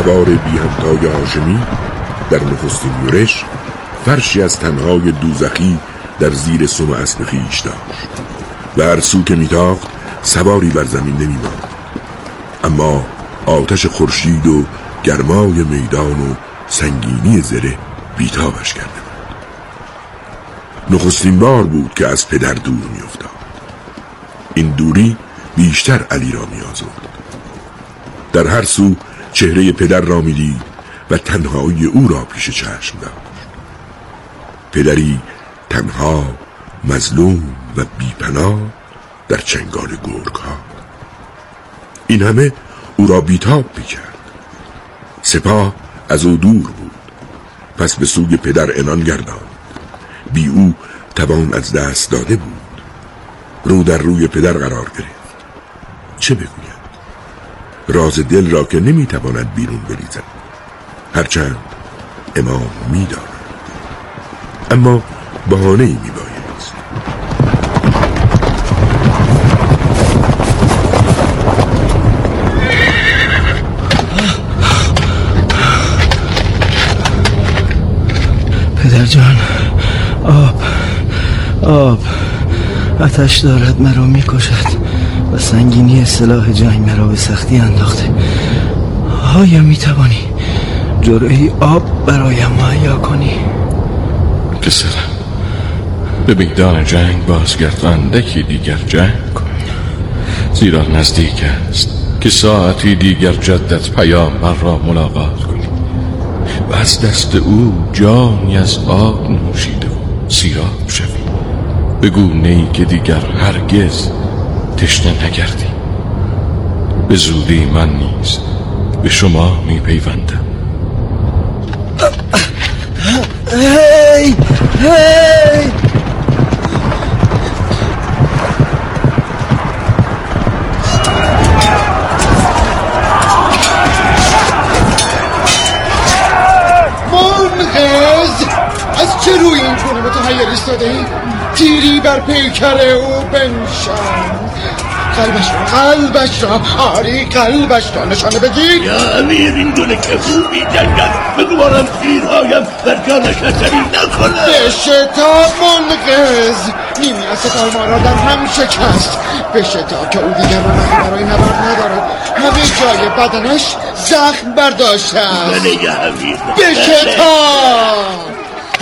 تبار بی‌همتای هاشمی در نخستین یورش فرشی از تنهای دوزخی در زیر سم اسب خویش داشت و هر سو که میتاخت سواری بر زمین نمی‌ماند. اما آتش خورشید و گرمای میدان و سنگینی زره بیتابش کرده بود. نخستین بار بود که از پدر دور می‌افتاد. این دوری بیشتر علی را می‌آزرد. در هر سو چهره پدر را می‌دید و تنهایی او را پیش چشم داشت. پدری تنها، مظلوم و بی‌پناه در چنگال گرگ‌ها. این همه او را بیتاب می‌کرد. سپاه از او دور بود، پس به سوی پدر عنان گرداند. بی او توان از دست داده بود. رو در روی پدر قرار گرفت. چه بگوید؟ راز دل را که نمیتواند بیرون بریزد، هرچند امام می‌داند. اما بهانه‌ای میبایست. پدر جان، آب آتش دارد مرا میکشد و سنگینی سلاح جنگ مرا به سختی انداخته. آیا میتوانی جرعه‌ای آب برایم مهیا کنی؟ پسرم، به میدان جنگ بازگرد، اندکی دیگر جنگ کن، زیرا نزدیک است که ساعتی دیگر جدت پیامبر را ملاقات کنی و از دست او جامی از آب نوشیده و سیراب شوی، به گونه‌ای که دیگر هرگز تشنه نگردی. به زودی من نیز به شما میپیوندم. هی منقذ، از چه روی این گونه متحیر ایستاده ای؟ تیری بر پیکر او بنشان. قلبش را آری، قلبش را نشانه بگیر. یا امیر، این گونه که خوبی جنگد، بگوارم تیرهایم در جانش اثری نکنه. بشتاب منقذ، نیمی از سپاه ما را در هم شکست. بشتاب که او دیگر رونقی برای نبرد ندارد. همه جای بدنش زخم برداشته است. بله یا امیر، بشتاب.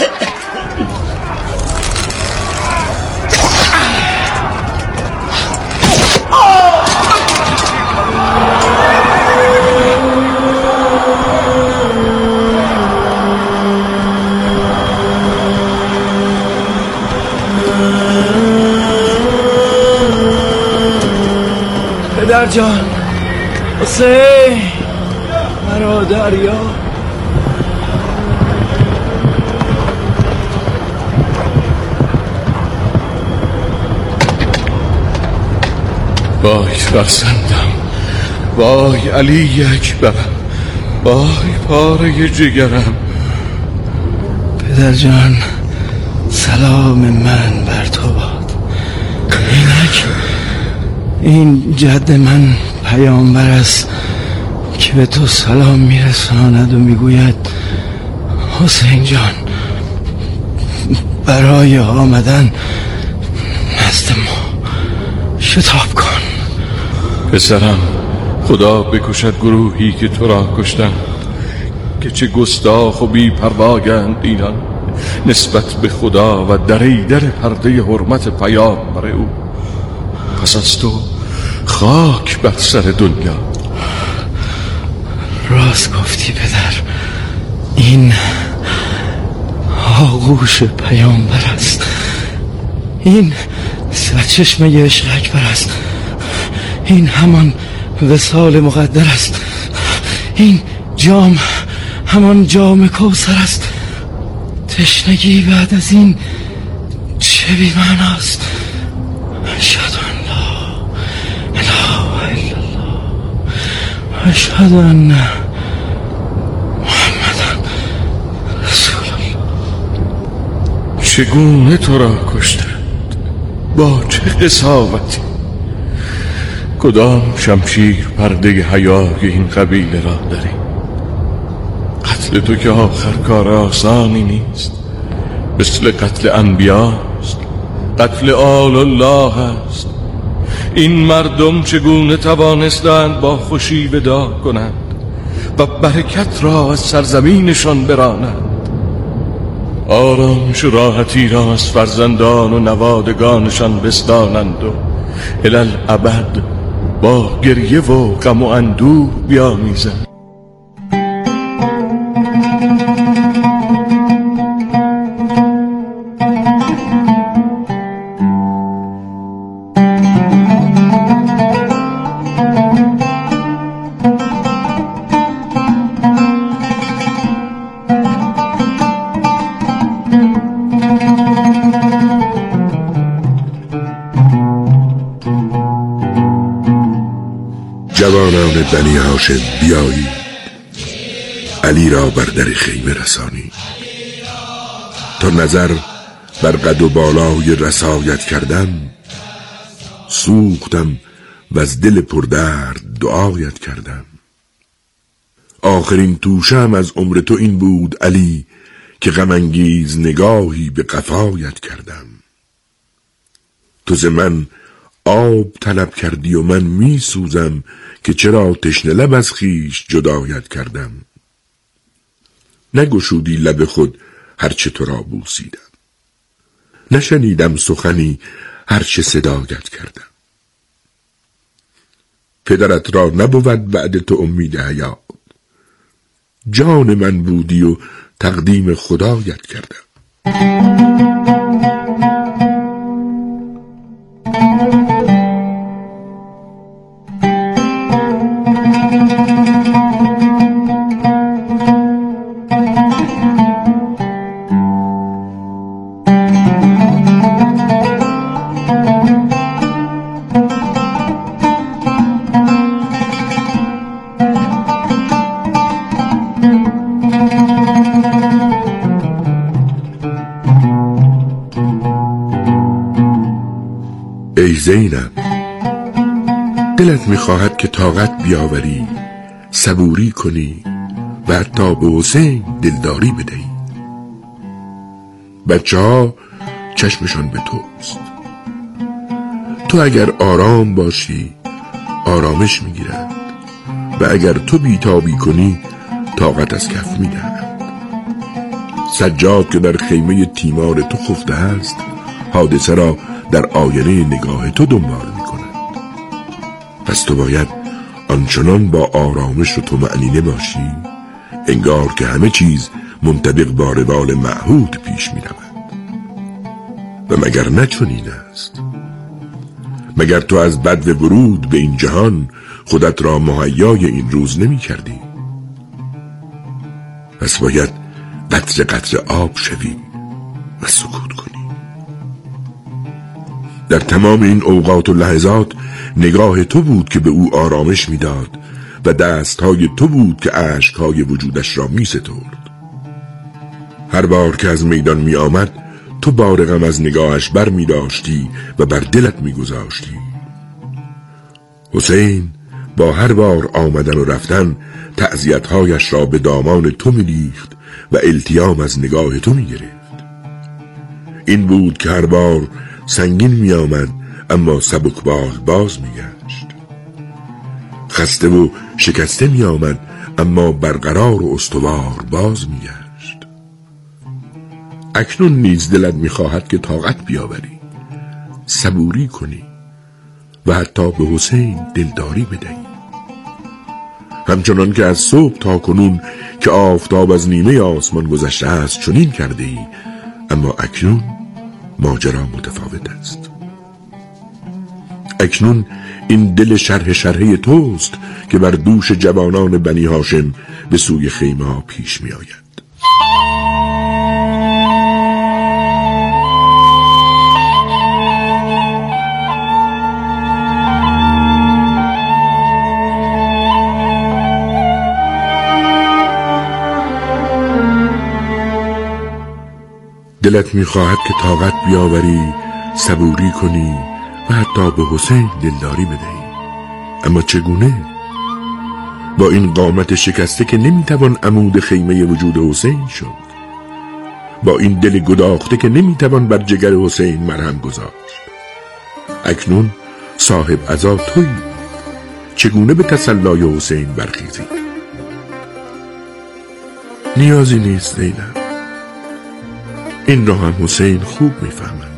پدر جان، حسین، مرا دریا. وای فرزندم، وای علی اکبرم، وای پاره جگرم. پدر جان، سلام من بر تو باد. اینک این جد من پیامبر است که به تو سلام میرساند و میگوید حسین جان، برای آمدن نزد ما شتاب کن. پسرم، خدا بکشد گروهی که تو را کشتن، که چه گستاخ و بی پروایند اینان نسبت به خدا و دریدر پرده حرمت پیامبر او. پس از تو خاک بر سر دنیا. راست گفتی پدر، این آغوش پیامبر است، این سرچشمه عشق اکبر است، این همان وصال مقدر است، این جام همان جام کوثر است. تشنگی بعد از این چه بی معناست؟ اشهد ان لا اله الا الله، اشهد ان محمدن رسول الله. چگونه تو را کشتند؟ با چه قساوتی؟ کدام شمشیر پرده حیای این قبیله را داری؟ مثل تو که آخر کار آسانی نیست، مثل قتل انبیاست، قتل آل الله است. این مردم چگونه توانستند با خوشی وداع کنند و برکت را از سرزمینشان برانند؟ آرامش و راحتی را از فرزندان و نوادگانشان بستانند و الالابد با گریه و غم و اندوه بیامیزند. جوانان بنی هاشم بیایید، علی را بر در خیمه رسانی. تا نظر بر قد و بالای رسایت کردم، سوختم و از دل پردرد دعایت کردم. آخرین توشم از عمر تو این بود علی، که غم انگیز نگاهی به قفایت کردم. تو ز من آب طلب کردی و من می سوزم، که چرا تشنه لب از خویش جدایت کردم. نگشودی لب خود هرچه تو را بوسیدم، نشنیدم سخنی هرچه صدایت کردم. پدرت را نبود بعد تو امید حیات، جان من بودی و تقدیم خدایت کردم. ای زینب، دلت میخواهد که طاقت بیاوری، صبوری کنی و حتی به حسین دلداری بدهی. بچه ها چشمشان به توست. تو اگر آرام باشی آرامش میگیرند و اگر تو بیتابی کنی طاقت از کف میدهند. سجاد که در خیمه تیمار تو خفته است، حادثه را در آینه نگاه تو دنبال میکنند. پس تو باید آنچنان با آرامش و طمأنینه باشی انگار که همه چیز منطبق با روال معهود پیش میرود. و مگر نه چنین است؟ مگر تو از بدو ورود به این جهان خودت را مهیای این روز نمی کردی؟ پس باید قطره قطره آب شوی و سکوت کنی. در تمام این اوقات و لحظات نگاه تو بود که به او آرامش میداد و دستهای تو بود که اشکهای وجودش را می سترد. هر بار که از میدان می آمد تو بار غم از نگاهش بر می داشتی و بر دلت می گذاشتی. حسین با هر بار آمدن و رفتن تعزیت‌هایش را به دامان تو می ریخت و التیام از نگاه تو می گرفت. این بود که هر بار سنگین می آمد اما سبکبال باز می گشت. خسته و شکسته می آمد اما برقرار و استوار باز می گشت. اکنون نیز دلت می خواهد که طاقت بیاوری، صبوری کنی و حتی به حسین دلداری بدهی. همچنان که از صبح تا کنون که آفتاب از نیمه آسمان گذشته است چنین کرده ای، اما اکنون ماجرا متفاوت است. اکنون این دل شرحه توست که بر دوش جوانان بنی هاشم به سوی خیمه ها پیش می آید. دلت می‌خواهد که طاقت بیاوری، صبوری کنی و حتی به حسین دلداری بدهی. اما چگونه؟ با این قامت شکسته که نمیتوان عمود خیمه وجود حسین شد، با این دل گداخته که نمیتوان بر جگر حسین مرهم گذاشت. اکنون صاحب عزا تویی، چگونه به تسلای حسین برخیزی؟ نیازی نیست لیلا، این را هم حسین خوب میفهمد.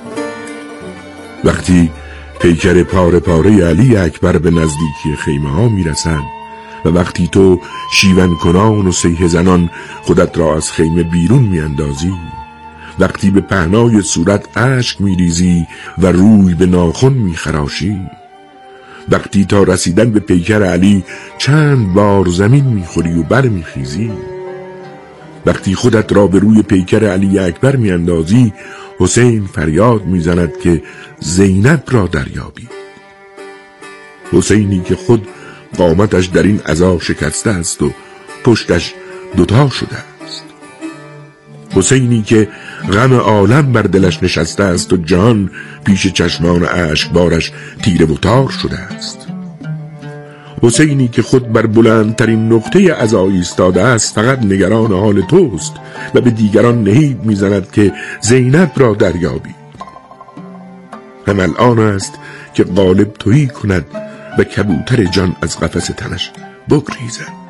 وقتی پیکر پاره پاره علی اکبر به نزدیکی خیمه ها میرسند و وقتی تو شیون کنان و صیحه زنان خودت را از خیمه بیرون میاندازی، وقتی به پهنای صورت اشک میریزی و روی به ناخن میخراشی، وقتی تا رسیدن به پیکر علی چند بار زمین میخوری و بر میخیزی، وقتی خودت را به روی پیکر علی اکبر میاندازی، حسین فریاد میزند که زینب را دریابی. حسینی که خود قامتش در این عزا شکسته است و پشتش دوتا شده است. حسینی که غم عالم بر دلش نشسته است و جان پیش چشمان اشکبارش تیره و تار شده است. حسینی که خود بر بلندترین نقطه عزا ایستاده است، فقط نگران حال توست و به دیگران نهیب میزند که زینب را دریابی. هم الان است که غالب تویی کند و کبوتر جان از قفس تنش بگریزد.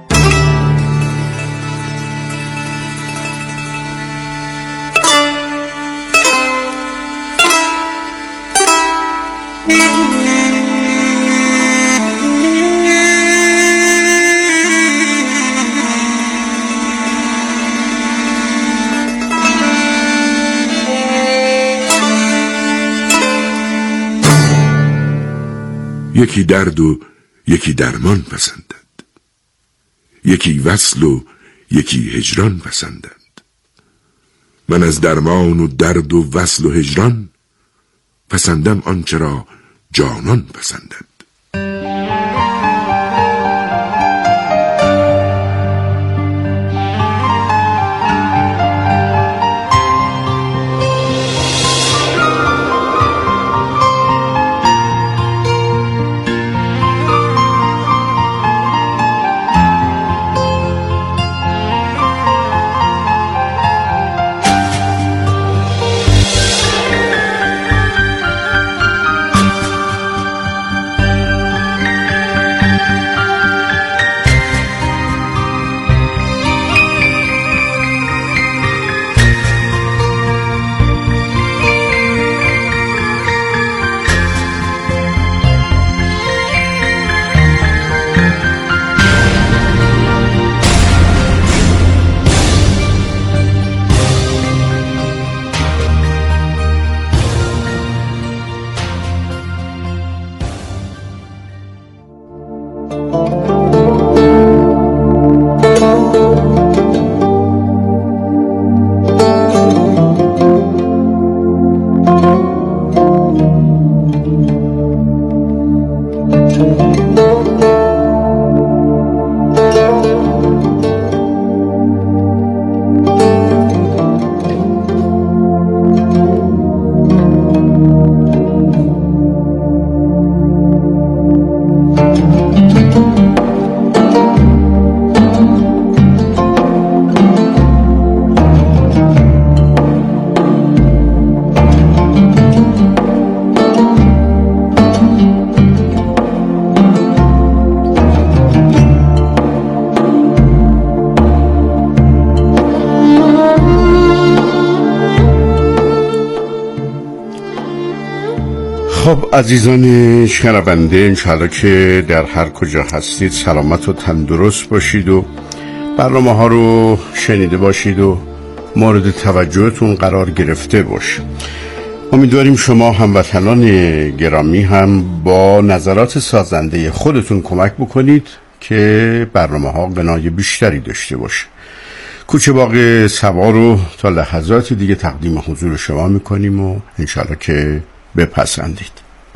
یکی درد و یکی درمان پسندد، یکی وصل و یکی هجران پسندد. من از درمان و درد و وصل و هجران پسندم آنچه را جانان پسندد. خب عزیزان شنونده، انشاءالله که در هر کجا هستید سلامت و تندرست باشید و برنامه ها رو شنیده باشید و مورد توجهتون قرار گرفته باشه. امیدواریم شما هموطنان گرامی هم با نظرات سازنده خودتون کمک بکنید که برنامه ها غنای بیشتری داشته باشه. کوچه باغ سبا رو تا لحظات دیگه تقدیم حضور شما میکنیم و انشاءالله که بپسندید.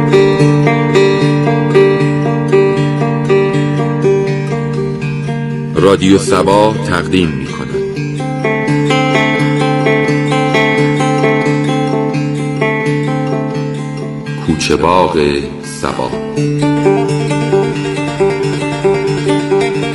رادیو سبا تقدیم می‌کند کوچه باغ سبا.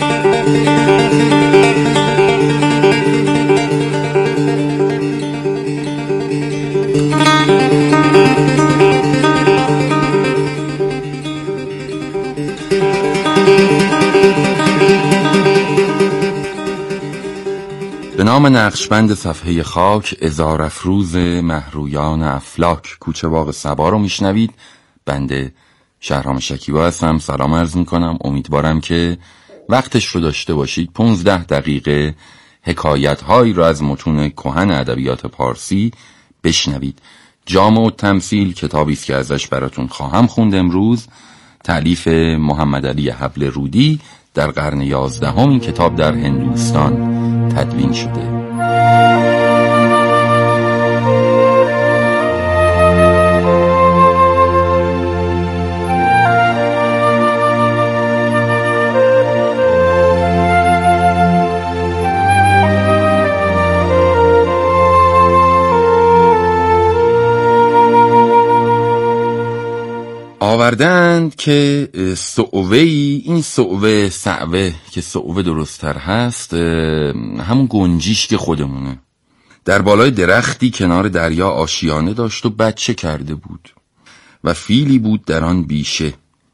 به نام نقشبند صفحه خاک، عذارافروز مهرویان افلاک، کوچه باغ صبا رو میشنوید. بنده شهرام شکیبا هستم. سلام عرض میکنم. امیدوارم که وقتش رو داشته باشید. 15 دقیقه حکایت هایی رو از متون کهن ادبیات پارسی بشنوید. جامع التمثیل کتابی است که ازش براتون خواهم خوند امروز. تألیف محمد علی حبل رودی. در قرن 11 این کتاب در هندوستان تدوین شده. آوردند که صعوه‌ای، این صعوه که صعوه درست‌تر هست، همون گنجیشک خودمونه، در بالای درختی کنار دریا آشیانه داشت و بچه کرده بود و فیلی بود در آن بیشه.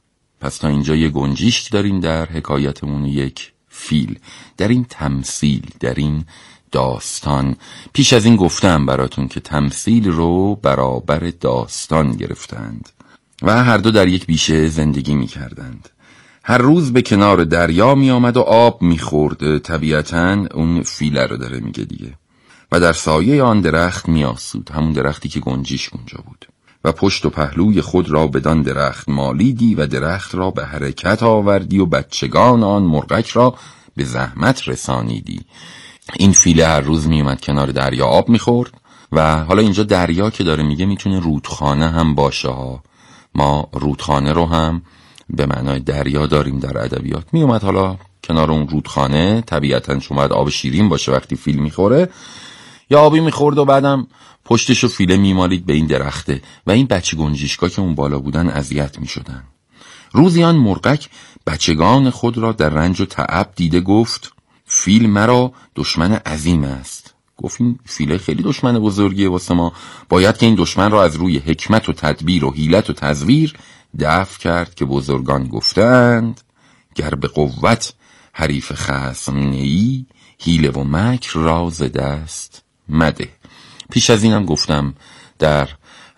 پس تا اینجا یه گنجیشک داریم در حکایتمون، یک فیل در این تمثیل، در این داستان. پیش از این گفتم براتون که تمثیل رو برابر داستان گرفتند و هر دو در یک بیشه زندگی می کردند. هر روز به کنار دریا می آمد و آب می خورد. طبیعتاً اون فیله رو داره میگه دیگه. و در سایه آن درخت می آسود، همون درختی که گنجیش اونجا بود. و پشت و پهلوی خود را بدان درخت مالیدی و درخت را به حرکت آوردی و بچگان آن مرغک را به زحمت رسانیدی. این فیله هر روز می اومد کنار دریا آب می خورد. و حالا اینجا دریا که داره میگه میتونه رودخانه هم باشه ها. ما رودخانه رو هم به معنای دریا داریم در ادبیات. می اومد حالا کنار اون رودخانه، طبیعتاً شما باید آب شیرین باشه وقتی فیل میخوره، یا آبی میخورد و بعدم پشتشو فیله میمالید به این درخته و این بچه گنجیشکا که اون بالا بودن اذیت میشدن. روزی آن مرغک بچگان خود را در رنج و تعب دیده گفت: فیل مرا دشمن عظیم است. گفت این فیله خیلی دشمن بزرگیه واسه ما، باید که این دشمن را از روی حکمت و تدبیر و حیلت و تزویر دفع کرد که بزرگان گفتند گر به قوت حریف خصم نیی، حیله و مکر را ز دست مده. پیش از اینم گفتم در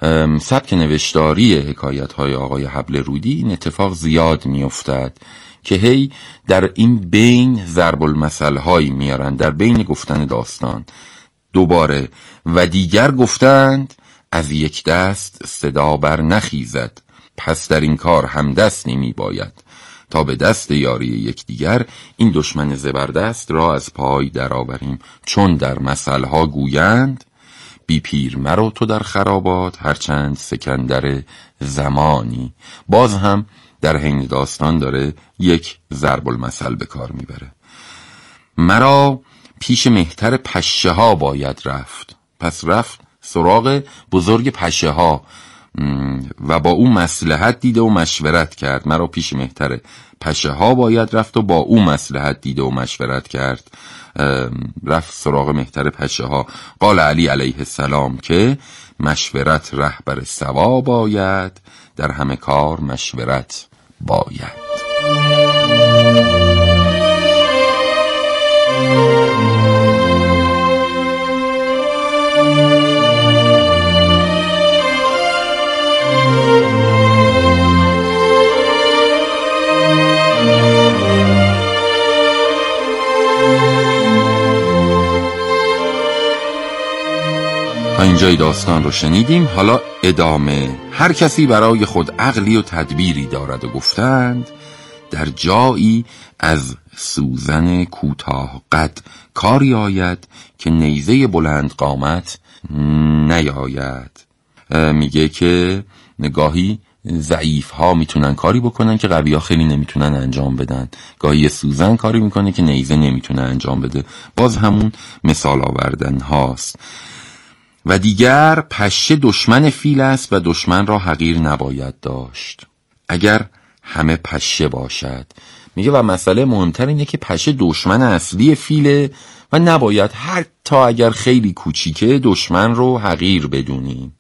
سبک نوشتاری حکایت‌های آقای حبل رودی این اتفاق زیاد میافتد که هی در این بین ضرب المثل هایی میارن، در بین گفتن داستان دوباره و دیگر گفتند از یک دست صدا بر نخیزد، پس در این کار هم دست نمی باید تا به دست یاری یکدیگر این دشمن زبردست را از پای درآوریم. چون در مثل ها گویند بی پیر مرو تو در خرابات هرچند سکندر زمانی. باز هم در حین داستان داره یک ضرب المثل به کار میبره. مرا پیش مهتر پشه ها باید رفت. پس رفت سراغ بزرگ پشه ها و با او مصلحت دیده و مشورت کرد. مرا پیش مهتر پشه ها باید رفت و با او مصلحت دیده و مشورت کرد. رفت سراغ مهتر پشه ها. قال علی علیه السلام که مشورت رهبر سوا باید، در همه کار مشورت باید. تا اینجای داستان رو شنیدیم. حالا ادامه. هر کسی برای خود عقلی و تدبیری دارد و گفتند در جایی از سوزن کوتاه قد کاری آید که نیزه بلند قامت نیاید. میگه که گاهی ضعیف ها میتونن کاری بکنن که قوی ها خیلی نمیتونن انجام بدن. گاهی سوزن کاری میکنه که نیزه نمیتونه انجام بده. باز همون مثال آوردن هاست. و دیگر پشه دشمن فیل است و دشمن را حقیر نباید داشت اگر همه پشه باشد. میگه و مسئله مهمتر اینه که پشه دشمن اصلی فیله و نباید حتی اگر خیلی کوچیکه دشمن رو حقیر بدونیم.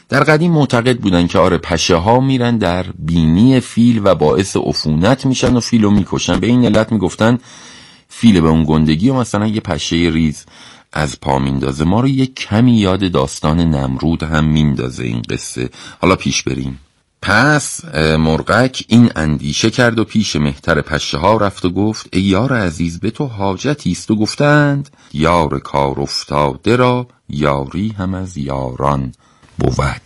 در قدیم معتقد بودن که آره پشه ها میرن در بینی فیل و باعث عفونت میشن و فیلو میکشن. به این علت میگفتن فیل به اون گندگی و مثلا یه پشه ریز از پا میندازه. ما رو یه کمی یاد داستان نمرود هم میندازه این قصه. حالا پیش بریم. پس مرغک این اندیشه کرد و پیش مهتر پشه ها رفت و گفت ای یار عزیز به تو حاجتی است. و گفتند یار کار افتاده را یاری هم از یاران بود.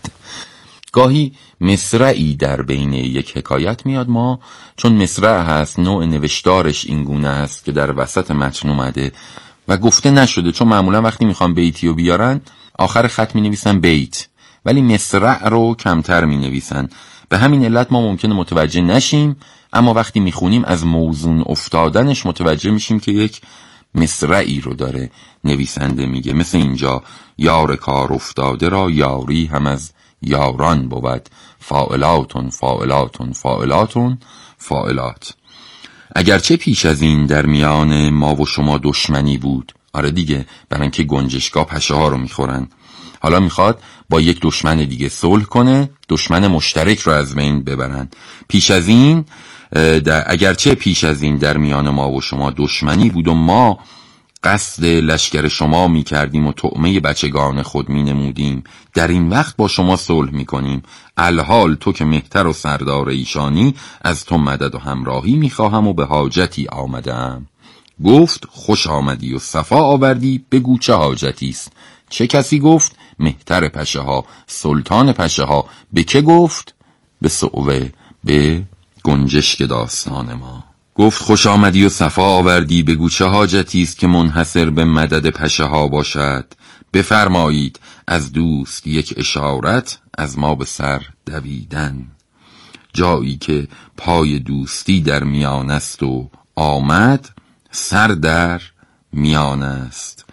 گاهی مصرعی در بین یک حکایت میاد، ما چون مصرع هست نوع نوشتارش این گونه است که در وسط متن اومده و گفته نشده، چون معمولا وقتی میخوان بیتی رو بیارن آخر خط مینویسن بیت ولی مصرع رو کمتر مینویسن. به همین علت ما ممکنه متوجه نشیم، اما وقتی میخونیم از موزون افتادنش متوجه میشیم که یک مصرعی رو داره نویسنده میگه. مثل اینجا یار کار افتاده را یاری هم از یاران بود، فاعلاتون فاعلاتون فاعلاتون فاعلات. اگرچه پیش از این در میان ما و شما دشمنی بود، آره دیگه، برای اینکه گنجشگاه پشه ها رو میخورن، حالا میخواد با یک دشمن دیگه صلح کنه، دشمن مشترک رو از بین ببرن. پیش از این اگرچه پیش از این در میان ما و شما دشمنی بود و ما قصد لشکر شما می کردیم و طعمه بچگان خود می نمودیم، در این وقت با شما صلح می کنیم. الحال تو که مهتر و سردار ایشانی، از تو مدد و همراهی می خواهم و به حاجتی آمدم. گفت خوش آمدی و صفا آوردی، بگو چه حاجتی است. چه کسی گفت؟ مهتر پشه ها، سلطان پشه ها. به که گفت؟ به صعوه، به گنجشک داستان ما. گفت خوش آمدی و صفا آوردی، بگو چه حاجتی است که منحصر به مدد پشه ها باشد. بفرمایید از دوست یک اشارت، از ما به سر دویدن. جایی که پای دوستی در میان است و آمد، سر در میان است.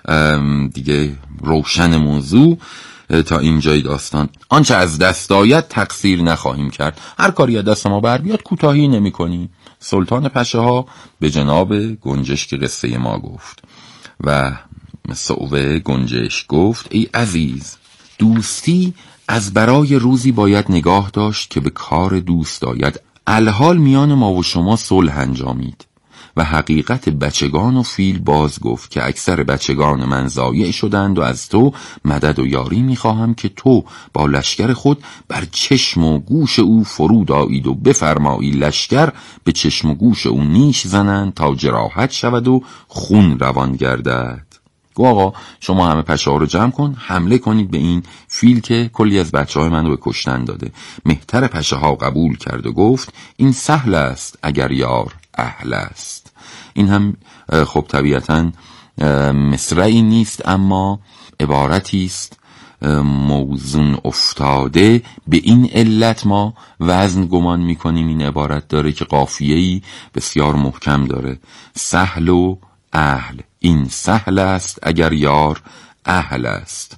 دیگه روشن موضوع تا اینجای داستان. آنچه از دست آید تقصیر نخواهیم کرد، هر کاری از دست ما بر بیاد کوتاهی نمی کنیم. سلطان پشه ها به جناب گنجشک قصه ما گفت و صعوه گنجشک گفت ای عزیز، دوستی از برای روزی باید نگاه داشت که به کار دوست آید. الحال میان ما و شما صلح انجامید و حقیقت بچگان و فیل باز گفت که اکثر بچگان من ضایع شدند و از تو مدد و یاری میخواهم که تو با لشکر خود بر چشم و گوش او فرود آیید و بفرمایی لشکر به چشم و گوش او نیش زنند تا جراحت شود و خون روان گردد. گو آقا شما همه پشه ها رو جمع کن، حمله کنید به این فیل که کلی از بچه های من رو به کشتن داده. مهتر پشه ها قبول کرد و گفت این سهل است اگر یار اهل است. این هم خب طبیعتاً مصرعی نیست، اما عبارتی است موزون افتاده. به این علت ما وزن گمان میکنیم این عبارت داره که قافیه‌ای بسیار محکم داره. سهل و اهل، این سهل است اگر یار اهل است.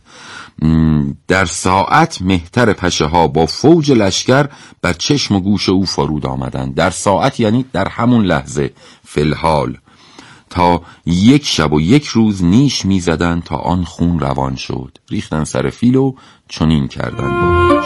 در ساعت مهتر پشه ها با فوج لشکر بر چشم و گوش او فرود آمدند. در ساعت یعنی در همون لحظه، فلحال، تا یک شب و یک روز نیش می زدن تا آن خون روان شد. ریختن سر فیل و چنین کردن باش.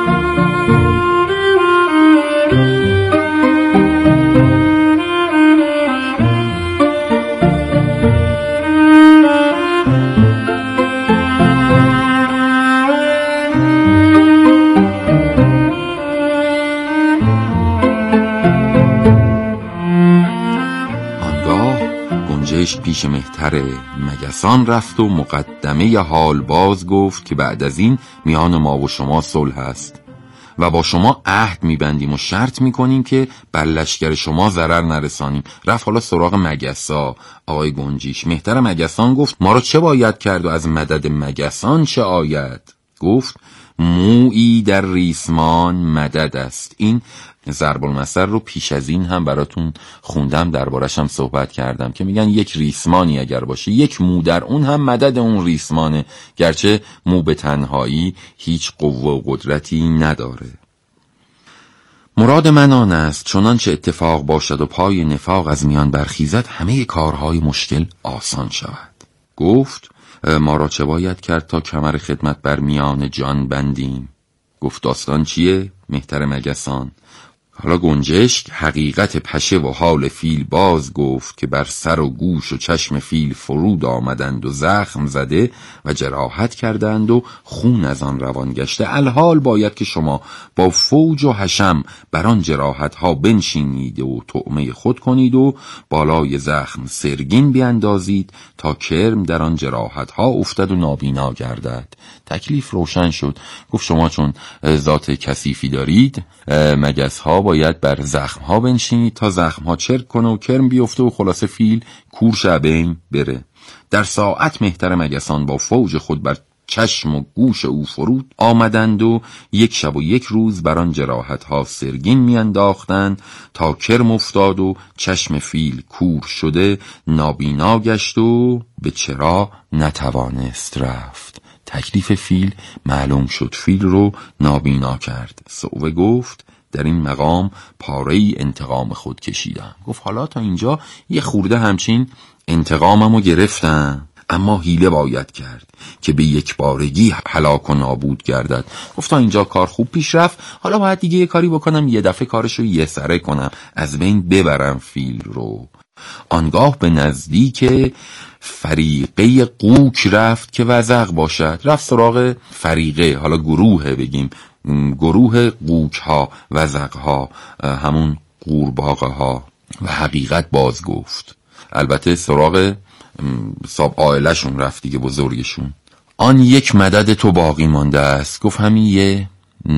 پیش مهتر مگسان رفت و مقدمه حال باز گفت که بعد از این میان ما و شما صلح است و با شما عهد میبندیم و شرط میکنیم که بر لشکر شما ضرر نرسانیم. رفت حالا سراغ مگسا. آقای گنجیش مهتر مگسان گفت ما رو چه باید کرد و از مدد مگسان چه آید؟ گفت مویی در ریسمان مدد است. این ضرب المثل رو پیش از این هم براتون خوندم، دربارش هم صحبت کردم که میگن یک ریسمانی اگر باشه، یک مو در اون هم مدد اون ریسمانه، گرچه مو به تنهایی هیچ قوه و قدرتی نداره. مراد من آن است چنانچه اتفاق باشد و پای نفاق از میان برخیزد همه کارهای مشکل آسان شود. گفت ما را چه باید کرد تا کمر خدمت بر میان جان بندیم؟ گفت داستان چیه؟ مهتر مگسان. حالا گنجشک حقیقت پشه و حال فیل باز گفت که بر سر و گوش و چشم فیل فرود آمدند و زخم زده و جراحت کردند و خون از آن روان گشته. الحال باید که شما با فوج و حشم بر آن جراحت ها بنشینید و طعمه خود کنید و بالای زخم سرگین بیندازید تا کرم در آن جراحت ها افتد و نابینا گردد. تکلیف روشن شد. گفت شما چون ذات کثیفی دارید، مگس ها باید بر زخم ها بنشینید تا زخم ها چرک کنه و کرم بیفته و خلاصه فیل کور شبین بره. در ساعت مهتر مگسان با فوج خود بر چشم و گوش او فرود آمدند و 1 شب و 1 روز بر آن جراحت ها سرگین میانداختند تا کرم افتاد و چشم فیل کور شده نابینا گشت و به چرا نتوانست رفت. تکلیف فیل معلوم شد. فیل رو نابینا کرد. صعوه گفت در این مقام پاره‌ای انتقام خود کشیدم. گفت حالا تا اینجا یه خورده همچین انتقاممو گرفتم، اما حیله باید کرد که به یک بارگی هلاک و نابود گردد. گفت تا اینجا کار خوب پیش رفت، حالا باید دیگه یه کاری بکنم، یه دفعه کارشو یه سره کنم، از بین ببرم فیل رو. آنگاه به نزدیک فریقه قوک رفت که وزغ باشد. رفت سراغ فریقه، حالا گروه بگیم، گروه قوک ها، وزغ ها، همون قورباغه ها، و حقیقت باز گفت. البته سراغ صاحب عائله‌شون رفت دیگه، بزرگشون. آن یک مدد تو باقی مانده است. گفت همین یه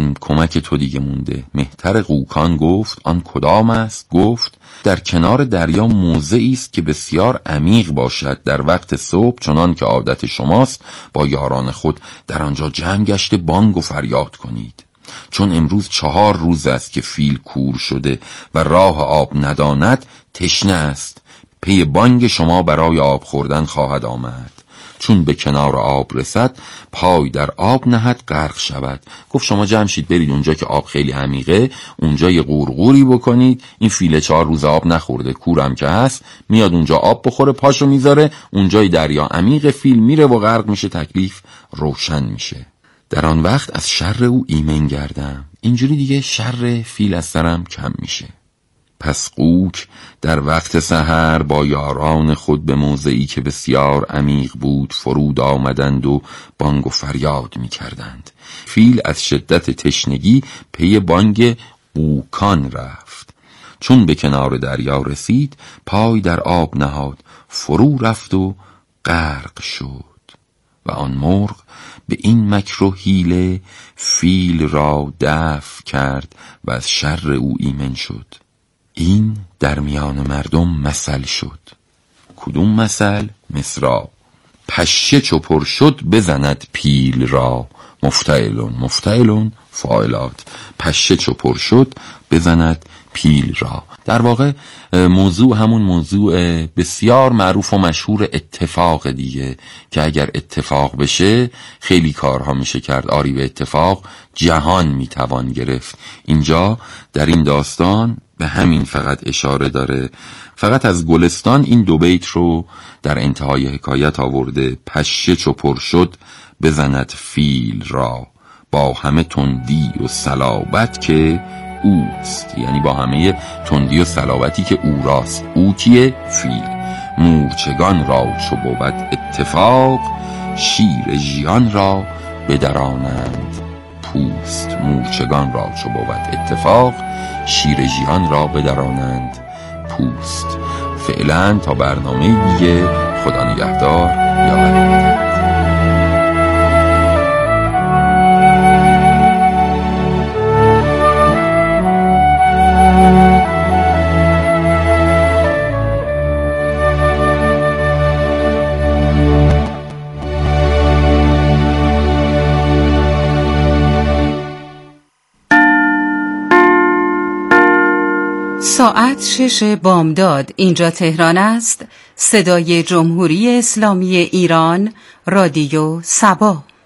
کمک تو دیگه مونده. مهتر قوکان گفت آن کدام است؟ گفت در کنار دریا موضعی است که بسیار عمیق باشد. در وقت صبح چنان که عادت شماست با یاران خود در آنجا جمع گشته بانگ و فریاد کنید. چون امروز 4 روز است که فیل کور شده و راه آب نداند، تشنه است. پی بانگ شما برای آب خوردن خواهد آمد. چون به کنار آب رسد پای در آب نهد غرق شود. گفت شما جمع شید برید اونجا که آب خیلی عمیقه، اونجا یه قورقوری بکنید. این فیل 4 روز آب نخورده، کورم که هست، میاد اونجا آب بخوره، پاشو میذاره اونجای دریا عمیق، فیل میره و غرق میشه، تکلیف روشن میشه. در آن وقت از شر او ایمن گردم، اینجوری دیگه شر فیل از سرم کم میشه. پس قوک در وقت سحر با یاران خود به موضعی که بسیار عمیق بود فرود آمدند و بانگ و فریاد می کردند. فیل از شدت تشنگی پی بانگ قوکان رفت. چون به کنار دریا رسید پای در آب نهاد، فرو رفت و غرق شد. و آن مرغ به این مکر و حیله فیل را دفع کرد و از شر او ایمن شد. این در میان مردم مثل شد. کدوم مثل؟ مصرع. پشه چو پر شد بزند پیل را. مفتعلون. مفتعلون فاعلات. پشه چو پر شد بزند پیل را. در واقع موضوع همون موضوع بسیار معروف و مشهور اتفاق دیگه، که اگر اتفاق بشه خیلی کارها میشه کرد. آری به اتفاق جهان میتوان گرفت. اینجا در این داستان به همین فقط اشاره داره. فقط از گلستان این 2 بیت رو در انتهای حکایت آورده. پشه چو پر شد بزند فیل را، با همه تندی و صلابت که اوست. یعنی با همه تندی و صلابتی که او راست. او کیه؟ فیل. مورچگان را چو بود اتفاق، شیر ژیان را بدرانند پوست. مورچگان را چو بود اتفاق، شیر ژیان را بدرانند پوست. فعلا تا برنامه دیگه، خدا نگهدار. یا ساعت 6 بامداد. اینجا تهران است. صدای جمهوری اسلامی ایران، رادیو سبا.